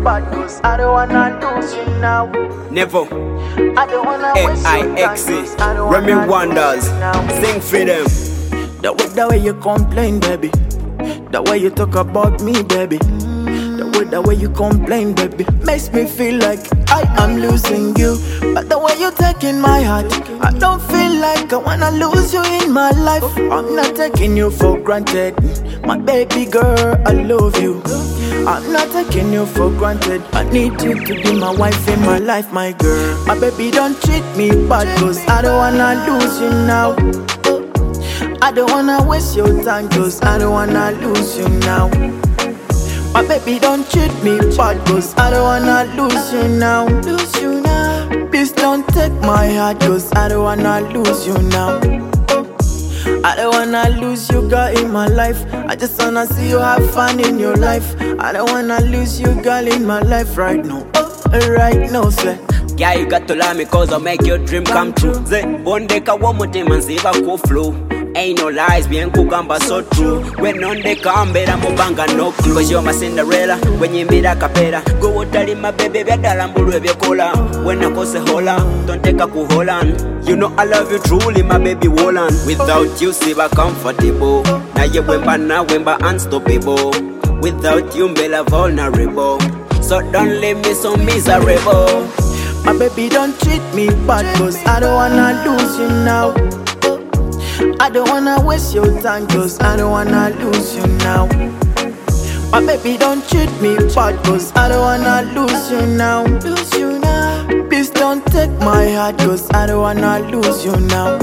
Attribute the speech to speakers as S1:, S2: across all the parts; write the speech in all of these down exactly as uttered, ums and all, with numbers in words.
S1: bad, cause I don't wanna lose you now.
S2: Never.
S1: I don't wanna waste
S2: A I
S1: your time,
S2: X
S1: cause I don't
S2: Remy
S1: wanna
S2: Wonders.
S1: lose you now.
S2: Sing for them.
S3: The way, the way you complain, baby. The way you talk about me, baby. The way, the way you complain, baby, makes me feel like I am losing you. But the way you taking my heart, I don't feel like I wanna lose you in my life. I'm not taking you for granted, my baby girl, I love you. I'm not taking you for granted, I need you to be my wife in my life, my girl. My baby, don't treat me bad, cause I don't wanna lose you now. I don't wanna waste your time, cause I don't wanna lose you now. My baby, don't treat me bad, cause I don't wanna lose you now. Lose you now. Please don't take my heart, cause I don't wanna lose you now. I don't wanna lose you, girl, in my life. I just wanna see you have fun in your life. I don't wanna lose you, girl, in my life right now. Oh, right now, sir.
S2: Yeah, you got to love me cause I make your dream come true. Ze, one day ka one more time and see go flow. Ain't no lies, bien kugamba so true. When on the cambera mubanga no clue. Cause you're my Cinderella, when you meet a capella. Go tell my baby, bedala mbulu ebyekola. When I go say hola, don't take a kuholan. You know I love you truly, my baby Wolan. Without you, see I comfortable. Now you wemba, now wemba unstoppable. Without you, Bella vulnerable. So don't leave me so miserable.
S3: My baby, don't treat me bad, cause I don't wanna lose you now. I don't wanna waste your time, cause I don't wanna lose you now. My baby, don't treat me bad, cause I don't wanna lose you now. Lose you now. Please don't take my heart, cause I don't wanna lose you now.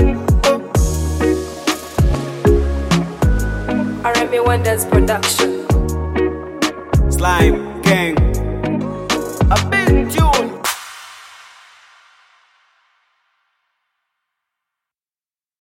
S4: Remy Wonders Production.
S2: Slime.